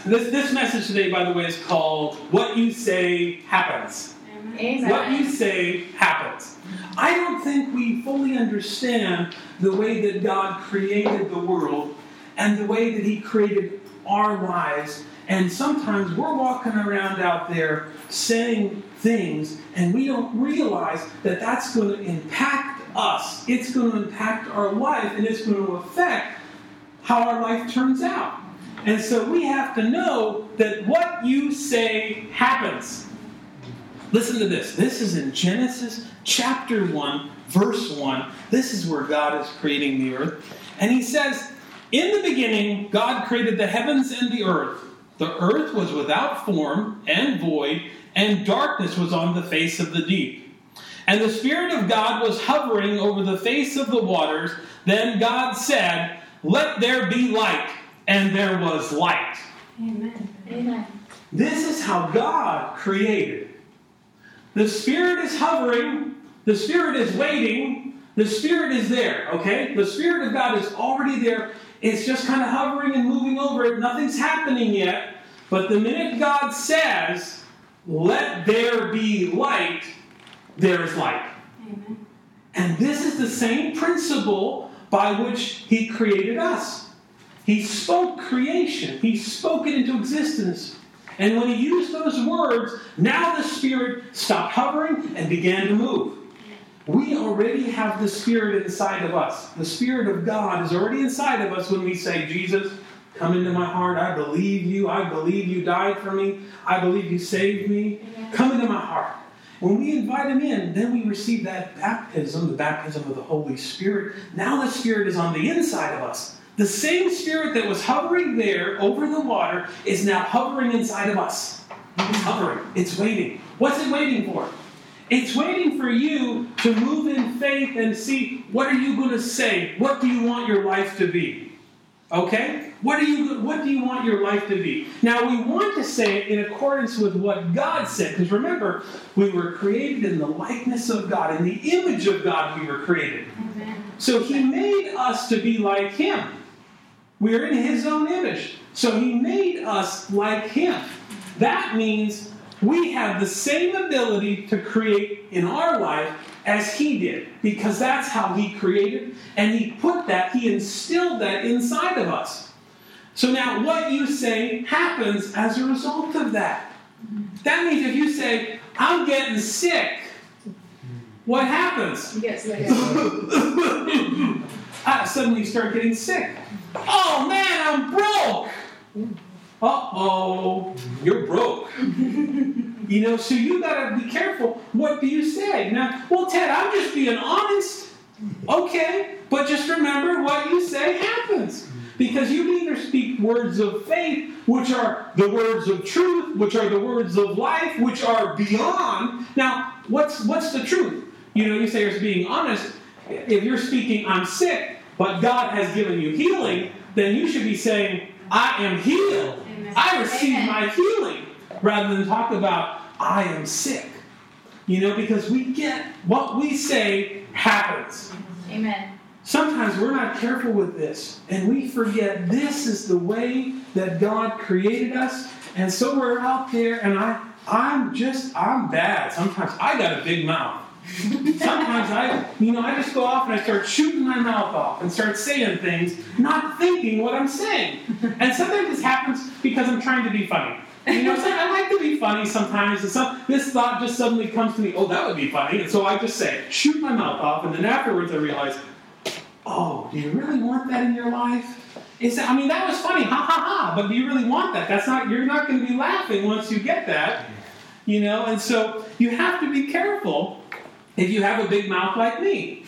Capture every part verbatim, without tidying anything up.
This, this message today, by the way, is called What You Say Happens. Amen. What you say happens. I don't think we fully understand the way that God created the world and the way that He created our lives. And sometimes we're walking around out there saying things and we don't realize that that's going to impact us. It's going to impact our life and it's going to affect how our life turns out. And so we have to know that what you say happens. Listen to this. This is in Genesis chapter one, verse one. This is where God is creating the earth. And He says, in the beginning, God created the heavens and the earth. The earth was without form and void, and darkness was on the face of the deep. And the Spirit of God was hovering over the face of the waters. Then God said, let there be light. And there was light. Amen. Amen. This is how God created. The Spirit is hovering. The Spirit is waiting. The Spirit is there, okay? The Spirit of God is already there. It's just kind of hovering and moving over it. Nothing's happening yet. But the minute God says, let there be light, there is light. Amen. And this is the same principle by which He created us. He spoke creation. He spoke it into existence. And when He used those words, now the Spirit stopped hovering and began to move. We already have the Spirit inside of us. The Spirit of God is already inside of us when we say, Jesus, come into my heart. I believe you. I believe you died for me. I believe you saved me. Come into my heart. When we invite Him in, then we receive that baptism, the baptism of the Holy Spirit. Now the Spirit is on the inside of us. The same Spirit that was hovering there over the water is now hovering inside of us. It's hovering. It's waiting. What's it waiting for? It's waiting for you to move in faith and see, what are you going to say? What do you want your life to be? Okay? What do you what do you want your life to be? Now, we want to say it in accordance with what God said. Because remember, we were created in the likeness of God. In the image of God we were created. Amen. So He made us to be like Him. We are in His own image. So He made us like Him. That means we have the same ability to create in our life as He did. Because that's how He created. And He put that, He instilled that inside of us. So now what you say happens as a result of that. That means if you say, I'm getting sick, what happens? You get sick. I suddenly start getting sick. Oh man, I'm broke. Uh-oh, you're broke. You know, so you got to be careful. What do you say? Now, well, Ted, I'm just being honest. Okay, but just remember what you say happens. Because you can either speak words of faith, which are the words of truth, which are the words of life, which are beyond. Now, what's what's the truth? You know, you say you're being honest. If you're speaking, I'm sick, but God has given you healing, then you should be saying, I am healed. Amen. I receive Amen. my healing, rather than talk about, I am sick. You know, because we get what we say happens. Amen. Sometimes we're not careful with this, and we forget this is the way that God created us, and so we're out there, and I, I'm just, I'm bad. Sometimes I got a big mouth. Sometimes I, you know, I just go off and I start shooting my mouth off and start saying things, not thinking what I'm saying. And sometimes this happens because I'm trying to be funny. You know, so I like to be funny sometimes, and some, this thought just suddenly comes to me, oh, that would be funny, and so I just say it, shoot my mouth off, and then afterwards I realize, oh, do you really want that in your life? It's, I mean, that was funny, ha ha ha, but do you really want that? That's not, you're not going to be laughing once you get that, you know, and so you have to be careful if you have a big mouth like me.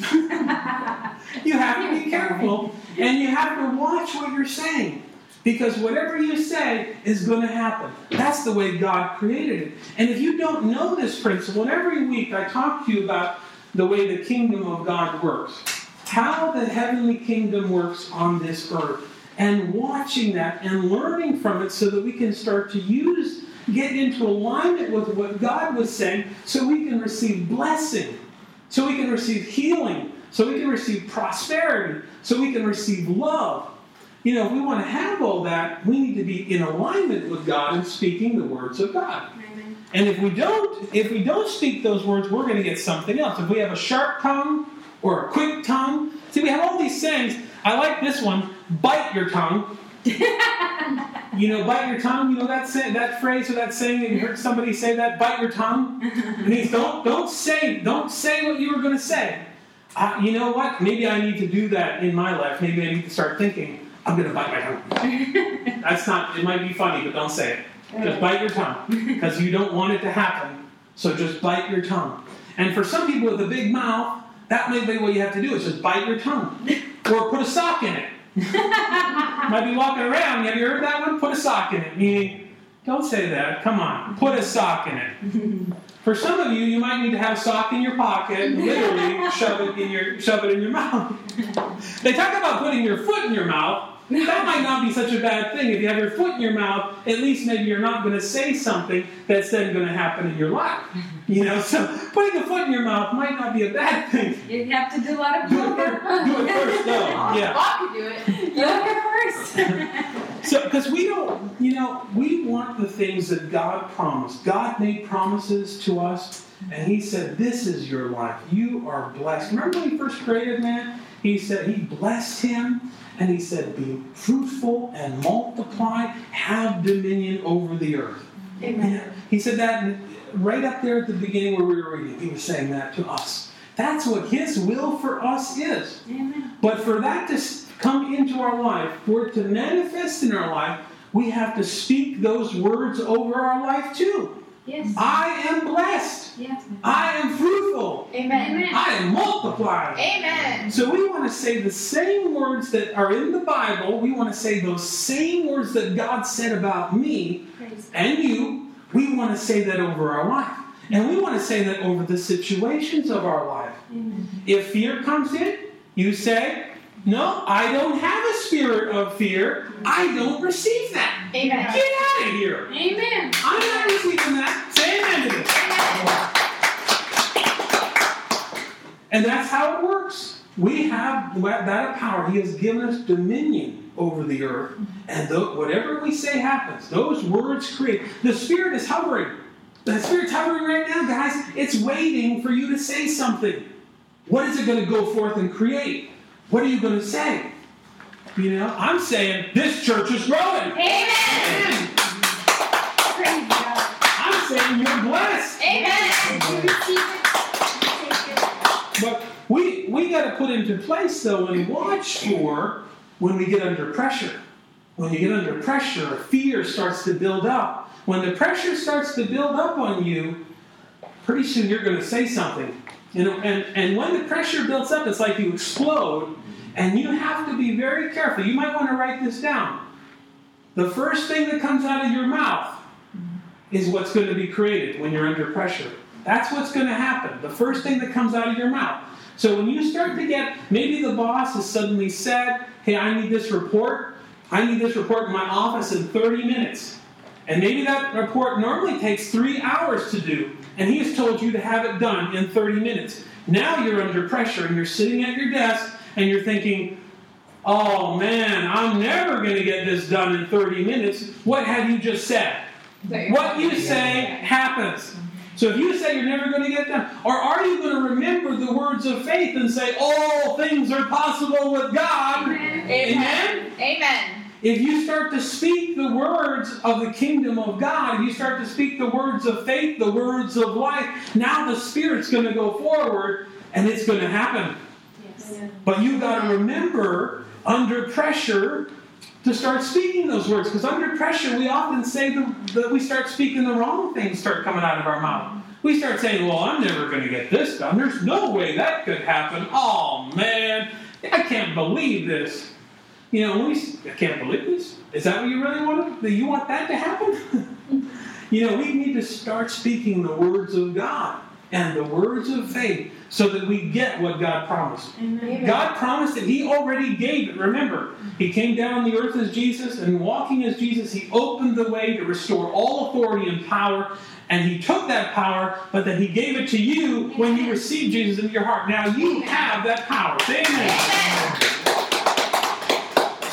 You have to be careful, and you have to watch what you're saying, because whatever you say is going to happen. That's the way God created it. And if you don't know this principle, and every week I talk to you about the way the kingdom of God works, how the heavenly kingdom works on this earth, and watching that and learning from it so that we can start to use, get into alignment with what God was saying so we can receive blessing, so we can receive healing, so we can receive prosperity, so we can receive love. you know, if we want to have all that, we need to be in alignment with God and speaking the words of God. Amen. And if we don't, if we don't speak those words, we're going to get something else. If we have a sharp tongue or a quick tongue, see, we have all these sayings. I like this one: bite your tongue. You know, bite your tongue. You know that say, that phrase or that saying. Have you heard somebody say that? Bite your tongue. It means don't don't say don't say what you were going to say. Uh, you know what? Maybe I need to do that in my life. Maybe I need to start thinking, I'm going to bite my tongue. That's not. It might be funny, but don't say it. Just bite your tongue, because you don't want it to happen. So just bite your tongue. And for some people with a big mouth, that may be what you have to do, is just bite your tongue. Or put a sock in it. Might be walking around. Have you heard that one? Put a sock in it. Meaning, don't say that. Come on. Put a sock in it. For some of you, you might need to have a sock in your pocket and literally shove it in your shove it in your mouth. They talk about putting your foot in your mouth. That might not be such a bad thing. If you have your foot in your mouth, at least maybe you're not going to say something that's then going to happen in your life. You know, so putting a foot in your mouth might not be a bad thing. You have to do a lot of Do it first, do it first though. Yeah. Bob could do it. You look at first. So, because we don't, you know, we want the things that God promised. God made promises to us, and He said, this is your life. You are blessed. Remember when He first created man? He said, He blessed him, and He said, be fruitful and multiply, have dominion over the earth. Amen. He said that right up there at the beginning where we were reading. He was saying that to us. That's what His will for us is. Amen. But for that to come into our life, for it to manifest in our life, we have to speak those words over our life too. Yes. I am blessed. Yes. I am fruitful. Amen. Amen. I am multiplying. Amen. So we want to say the same words that are in the Bible. We want to say those same words that God said about me Praise and you. We want to say that over our life. And we want to say that over the situations of our life. Amen. If fear comes in, you say, no, I don't have a spirit of fear. I don't receive that. Amen. Get out of here. Amen. I'm not receiving that. Say amen to this. And that's how it works. We have that power. He has given us dominion over the earth. And th- whatever we say happens. Those words create. The Spirit is hovering. The Spirit's hovering right now, guys. It's waiting for you to say something. What is it going to go forth and create? What are you going to say? You know, I'm saying this church is growing. Amen. Amen. Praise God. I'm saying you're blessed. Amen. But we we got to put into place, though, and watch for when we get under pressure. When you get under pressure, fear starts to build up. When the pressure starts to build up on you, pretty soon you're going to say something. You know, and, and when the pressure builds up, it's like you explode, and you have to be very careful. You might want to write this down. The first thing that comes out of your mouth is what's going to be created when you're under pressure. That's what's going to happen. The first thing that comes out of your mouth. So when you start to get, maybe the boss has suddenly said, hey, I need this report. I need this report in my office in thirty minutes. And maybe that report normally takes three hours to do. And he has told you to have it done in thirty minutes. Now you're under pressure and you're sitting at your desk and you're thinking, oh man, I'm never going to get this done in thirty minutes. What have you just said? What you say happens. So if you say you're never going to get it done, or are you going to remember the words of faith and say, all things are possible with God? Amen. Amen? Amen. If you start to speak the words of the kingdom of God, if you start to speak the words of faith, the words of life, now the Spirit's going to go forward and it's going to happen. Yes. But you've got to remember, under pressure, to start speaking those words. Because under pressure, we often say that we start speaking the wrong things start coming out of our mouth. We start saying, well, I'm never going to get this done. There's no way that could happen. Oh, man, I can't believe this. You know, we, I can't believe this. Is that what you really want? Do you want that to happen? You know, we need to start speaking the words of God and the words of faith so that we get what God promised. Amen. God promised it. He already gave it. Remember, He came down on the earth as Jesus, and walking as Jesus, He opened the way to restore all authority and power. And He took that power, but then He gave it to you when you received Jesus into your heart. Now you have that power. Say amen. Amen.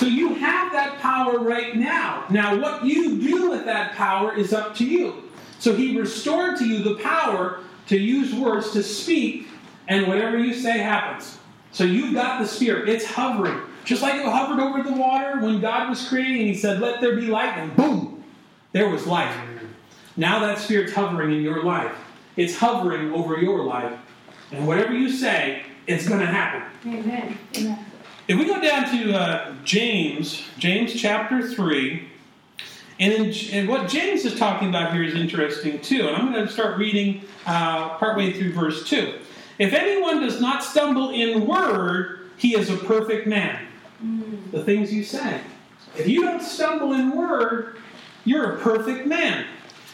So you have that power right now. Now, what you do with that power is up to you. So he restored to you the power to use words to speak, and whatever you say happens. So you've got the Spirit. It's hovering. Just like it hovered over the water when God was creating, and he said, let there be light, and boom, there was light. Now that Spirit's hovering in your life. It's hovering over your life. And whatever you say, it's going to happen. Amen. Amen. If we go down to uh, James, James chapter three, and, in, and what James is talking about here is interesting too. And I'm going to start reading uh, partway through verse two. If anyone does not stumble in word, he is a perfect man. Mm. The things you say. If you don't stumble in word, you're a perfect man.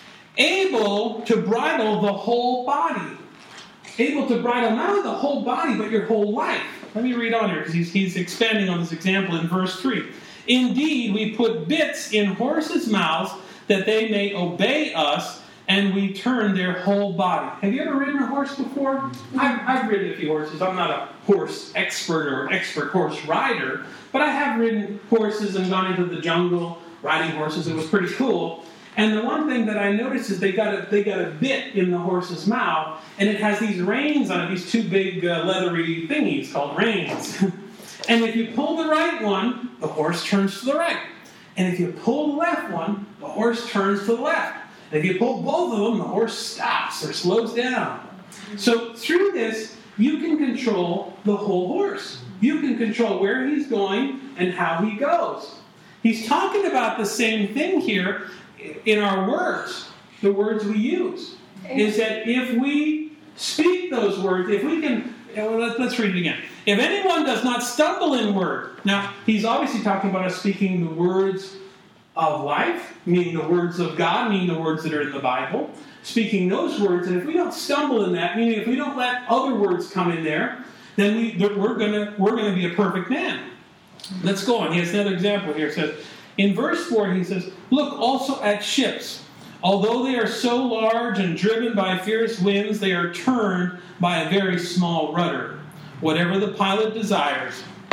Able to bridle the whole body. Able to bridle not only the whole body, but your whole life. Let me read on here, because he's, he's expanding on this example in verse three. Indeed, we put bits in horses' mouths that they may obey us, and we turn their whole body. Have you ever ridden a horse before? I've, I've ridden a few horses. I'm not a horse expert or expert horse rider, but I have ridden horses and gone into the jungle riding horses. It was pretty cool. And the one thing that I noticed is they got a, they got a bit in the horse's mouth, and it has these reins on it, these two big uh, leathery thingies called reins. And if you pull the right one, the horse turns to the right. And if you pull the left one, the horse turns to the left. And if you pull both of them, the horse stops or slows down. So through this, you can control the whole horse. You can control where he's going and how he goes. He's talking about the same thing here in our words, the words we use. Is that if we speak those words, if we can, let's read it again. If anyone does not stumble in word. Now, he's obviously talking about us speaking the words of life, meaning the words of God, meaning the words that are in the Bible. Speaking those words, and if we don't stumble in that, meaning if we don't let other words come in there, then we, we're going to we're going to be a perfect man. Let's go on. He has another example here. It says, in verse four, he says, look also at ships. Although they are so large and driven by fierce winds, they are turned by a very small rudder, whatever the pilot desires.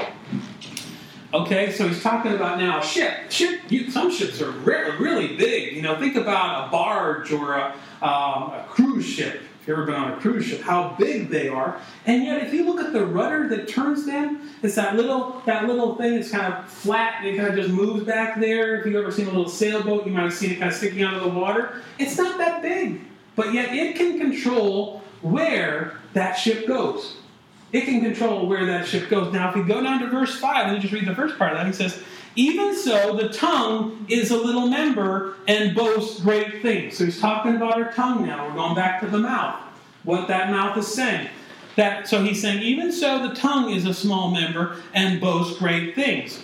Okay, so he's talking about now a ship. Ship. You, some ships are re- really big. You know, think about a barge or a, um, a cruise ship. If you've ever been on a cruise ship, how big they are. And yet, if you look at the rudder that turns them, it's that little that little thing that's kind of flat and it kind of just moves back there. If you've ever seen a little sailboat, you might have seen it kind of sticking out of the water. It's not that big, but yet it can control where that ship goes. It can control where that ship goes. Now, if we go down to verse five, let me just read the first part of that. He says, even so, the tongue is a little member and boasts great things. So he's talking about our tongue now. We're going back to the mouth. What that mouth is saying. That, so he's saying, even so, the tongue is a small member and boasts great things.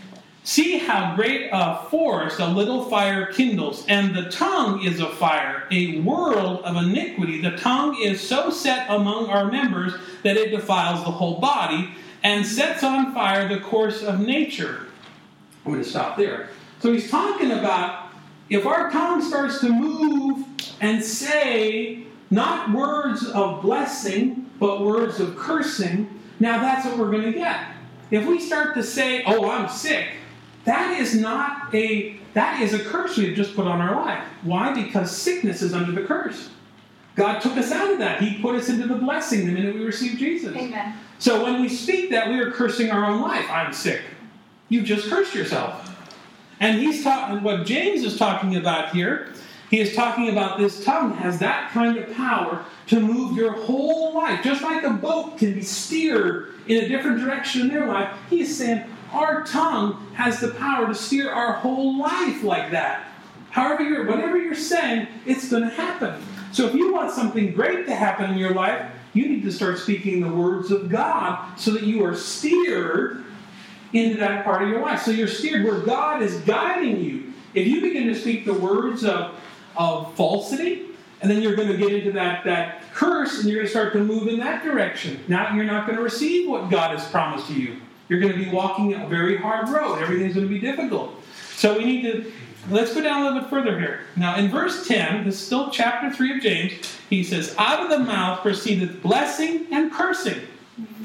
See how great a forest a little fire kindles, and the tongue is a fire, a world of iniquity. The tongue is so set among our members that it defiles the whole body and sets on fire the course of nature. I'm going to stop there. So he's talking about if our tongue starts to move and say not words of blessing, but words of cursing, now that's what we're going to get. If we start to say, oh, I'm sick, that is not a, that is a curse we've just put on our life. Why? Because sickness is under the curse. God took us out of that. He put us into the blessing the minute we received Jesus. Amen. So when we speak that, we are cursing our own life. I'm sick. You just cursed yourself. And he's talking, what James is talking about here, he is talking about this tongue has that kind of power to move your whole life. Just like a boat can be steered in a different direction in their life, he's saying our tongue has the power to steer our whole life like that. However, you're, whatever you're saying, it's going to happen. So if you want something great to happen in your life, you need to start speaking the words of God so that you are steered into that part of your life. So you're steered where God is guiding you. If you begin to speak the words of, of falsity, and then you're going to get into that, that curse, and you're going to start to move in that direction. Now you're not going to receive what God has promised to you. You're going to be walking a very hard road. Everything's going to be difficult. So we need to, let's go down a little bit further here. Now in verse ten, this is still chapter three of James, he says, out of the mouth proceedeth blessing and cursing.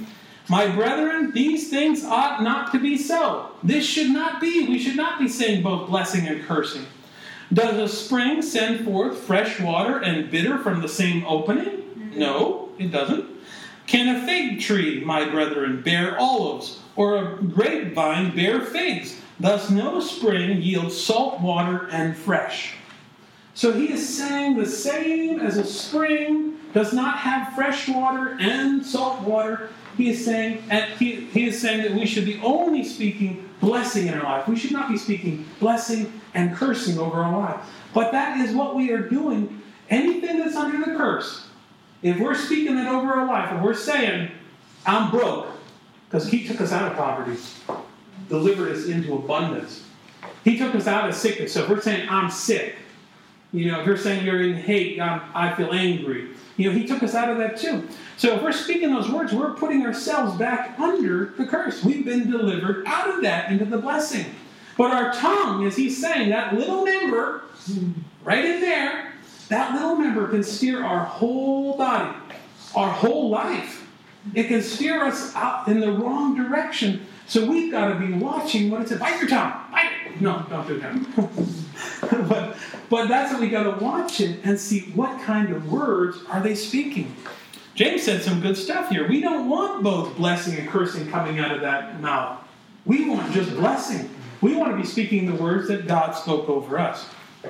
My brethren, these things ought not to be so. This should not be. We should not be saying both blessing and cursing. Does a spring send forth fresh water and bitter from the same opening? No, it doesn't. Can a fig tree, my brethren, bear olives, or a grapevine bear figs? Thus no spring yields salt water and fresh. So he is saying the same as a spring does not have fresh water and salt water. He is saying, and he, he is saying that we should be only speaking blessing in our life. We should not be speaking blessing and cursing over our life. But that is what we are doing. Anything that's under the curse, if we're speaking that over our life, and we're saying, I'm broke, because he took us out of poverty, delivered us into abundance. He took us out of sickness. So if we're saying, I'm sick, you know, if you're saying you're in hate, I'm, I feel angry. You know, he took us out of that too. So if we're speaking those words, we're putting ourselves back under the curse. We've been delivered out of that into the blessing. But our tongue, as he's saying, that little member, right in there, that little member can steer our whole body, our whole life. It can steer us out in the wrong direction. So we've got to be watching what it says. Bite your tongue. Bite it. No, don't do that. but, but that's what we got to watch it and see what kind of words are they speaking. James said some good stuff here. We don't want both blessing and cursing coming out of that mouth. We want just blessing. We want to be speaking the words that God spoke over us.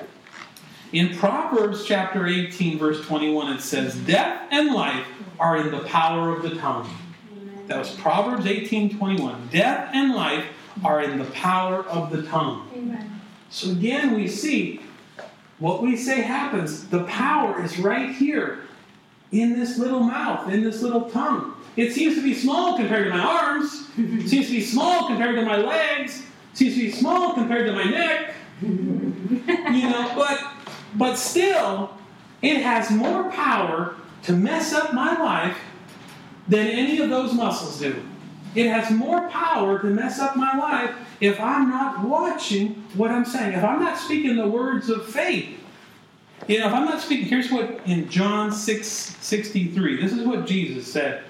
In Proverbs chapter eighteen, verse twenty-one, it says, death and life are in the power of the tongue. That was Proverbs eighteen twenty-one. Death and life are in the power of the tongue. Amen. So again, we see what we say happens. The power is right here in this little mouth, in this little tongue. It seems to be small compared to my arms. It seems to be small compared to my legs. It seems to be small compared to my neck. You know, but but still, it has more power to mess up my life than any of those muscles do. It has more power to mess up my life if I'm not watching what I'm saying. If I'm not speaking the words of faith. You know, if I'm not speaking, here's what in John six sixty-three, this is what Jesus said.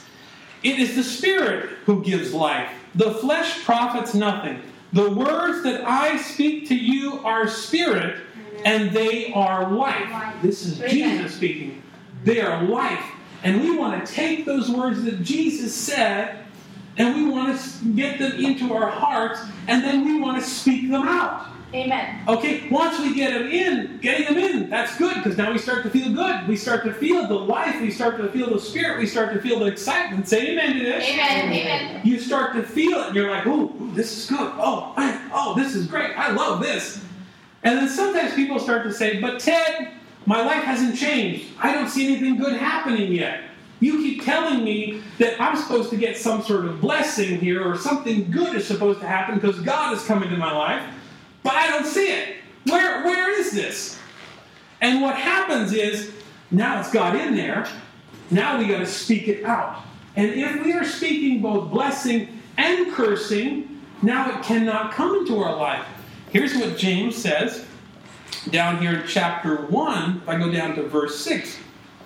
It is the Spirit who gives life. The flesh profits nothing. The words that I speak to you are spirit, and they are life. This is Jesus speaking. They are life. And we want to take those words that Jesus said, and we want to get them into our hearts, and then we want to speak them out. Amen. Okay, once we get them in, getting them in, that's good, because now we start to feel good. We start to feel the life. We start to feel the Spirit. We start to feel the excitement. Say amen to this. Amen. Amen. You start to feel it, and you're like, oh, this is good. Oh, I, oh, this is great. I love this. And then sometimes people start to say, but Ted, my life hasn't changed. I don't see anything good happening yet. You keep telling me that I'm supposed to get some sort of blessing here, or something good is supposed to happen because God has come into my life, but I don't see it. Where, where is this? And what happens is, now it's got in there, now we got to speak it out. And if we are speaking both blessing and cursing, now it cannot come into our life. Here's what James says down here in chapter one, if I go down to verse six.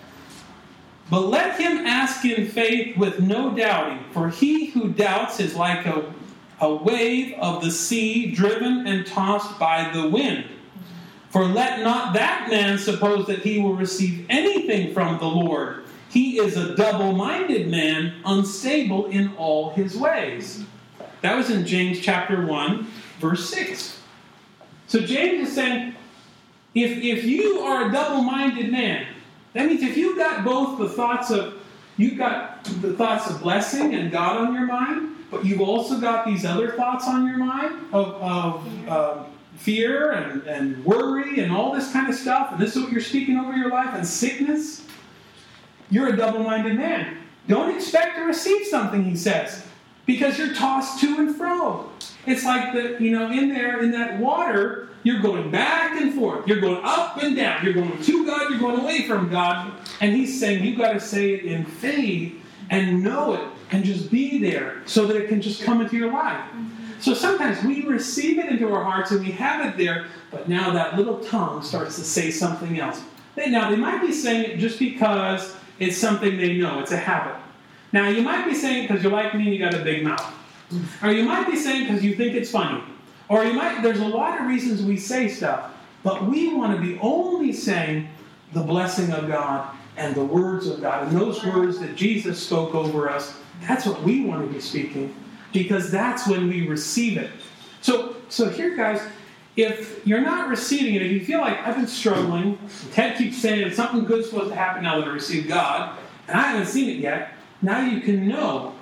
But let him ask in faith with no doubting, for he who doubts is like a, a wave of the sea driven and tossed by the wind. For let not that man suppose that he will receive anything from the Lord. He is a double-minded man, unstable in all his ways. That was in James chapter one, verse six. So James is saying, if, if you are a double-minded man, that means if you've got both the thoughts of, you've got the thoughts of blessing and God on your mind, but you've also got these other thoughts on your mind of, of uh, fear and, and worry and all this kind of stuff, and this is what you're speaking over your life, and sickness, you're a double-minded man. Don't expect to receive something, he says, because you're tossed to and fro. It's like, the you know, in there, in that water, you're going back and forth. You're going up and down. You're going to God, you're going away from God. And he's saying you've got to say it in faith and know it and just be there so that it can just come into your life. Mm-hmm. So sometimes we receive it into our hearts and we have it there, but now that little tongue starts to say something else. They, now, they might be saying it just because it's something they know. It's a habit. Now, you might be saying because you're like me and you got a big mouth. Or you might be saying because you think it's funny. Or you might, there's a lot of reasons we say stuff. But we want to be only saying the blessing of God and the words of God. And those words that Jesus spoke over us, that's what we want to be speaking. Because that's when we receive it. So, so here, guys, if you're not receiving it, if you feel like I've been struggling, Ted keeps saying something good's supposed to happen now that I receive God, and I haven't seen it yet, now you can know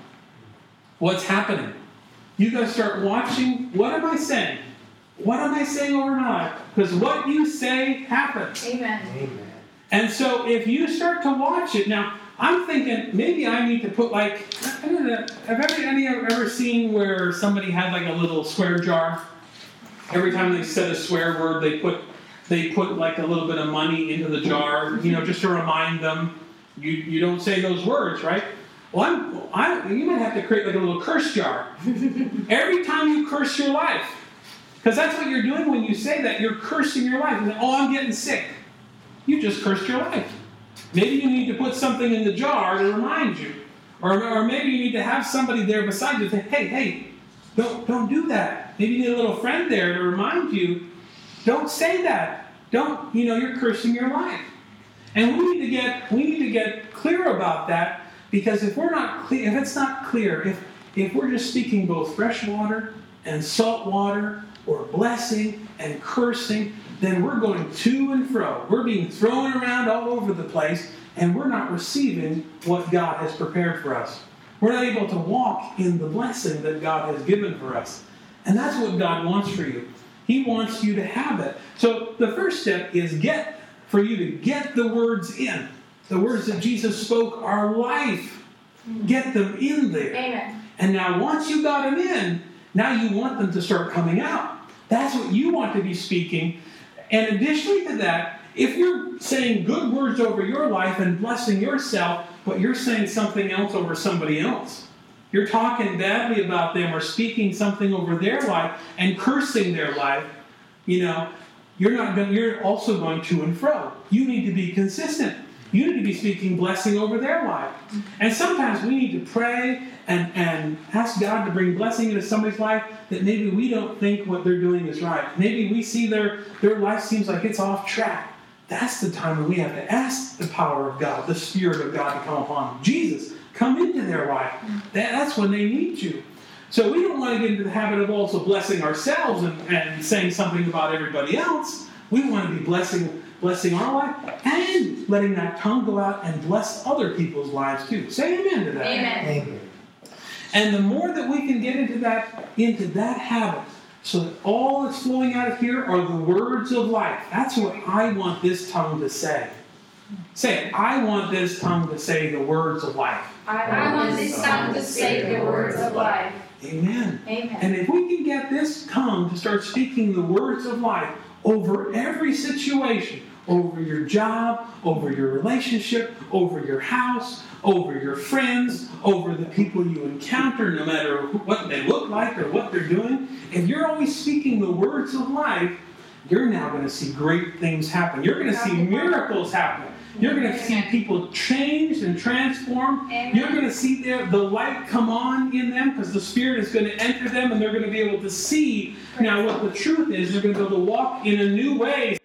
what's happening. You got to start watching, what am I saying? What am I saying over my life? Because what you say happens. Amen. Amen. And so if you start to watch it, now, I'm thinking maybe I need to put like, I don't know, have ever, any of you ever seen where somebody had like a little swear jar? Every time they said a swear word, they put they put like a little bit of money into the jar, you know, just to remind them, you, you don't say those words, right? Well, I'm, I, you might have to create like a little curse jar. Every time you curse your life. Because that's what you're doing when you say that. You're cursing your life. And, oh, I'm getting sick. You just cursed your life. Maybe you need to put something in the jar to remind you. Or, or maybe you need to have somebody there beside you to say, hey, hey, don't, don't do that. Maybe you need a little friend there to remind you, don't say that. Don't, you know, you're cursing your life. And we need to get we need to get clear about that, because if we're not clear, if it's not clear, if if we're just speaking both fresh water and salt water, or blessing and cursing, then we're going to and fro. We're being thrown around all over the place, and we're not receiving what God has prepared for us. We're not able to walk in the blessing that God has given for us. And that's what God wants for you. He wants you to have it. So the first step is get for you to get the words in. The words that Jesus spoke are life. Get them in there. Amen. And now once you got them in, now you want them to start coming out. That's what you want to be speaking. And additionally to that, if you're saying good words over your life and blessing yourself, but you're saying something else over somebody else, you're talking badly about them or speaking something over their life and cursing their life, you know, you're not going, you're also going to and fro. You need to be consistent. You need to be speaking blessing over their life. And sometimes we need to pray and, and ask God to bring blessing into somebody's life that maybe we don't think what they're doing is right. Maybe we see their, their life seems like it's off track. That's the time when we have to ask the power of God, the Spirit of God to come upon them. Jesus, come into their life. That, that's when they need you. So we don't want to get into the habit of also blessing ourselves and, and saying something about everybody else. We want to be blessing blessing our life and letting that tongue go out and bless other people's lives too. Say amen to that. Amen. Amen. And the more that we can get into that into that habit, so that all that's flowing out of here are the words of life. That's what I want this tongue to say. Say it. I want this tongue to say the words of life. I want this tongue to say the words of life. Amen. Amen. And if we can get this tongue to start speaking the words of life over every situation, over your job, over your relationship, over your house, over your friends, over the people you encounter, no matter what they look like or what they're doing, if you're always speaking the words of life, you're now going to see great things happen. You're going to see miracles happen. You're going to see people changed and transformed. Amen. You're going to see their, the light come on in them because the Spirit is going to enter them and they're going to be able to see now what the truth is. They're going to be able to walk in a new way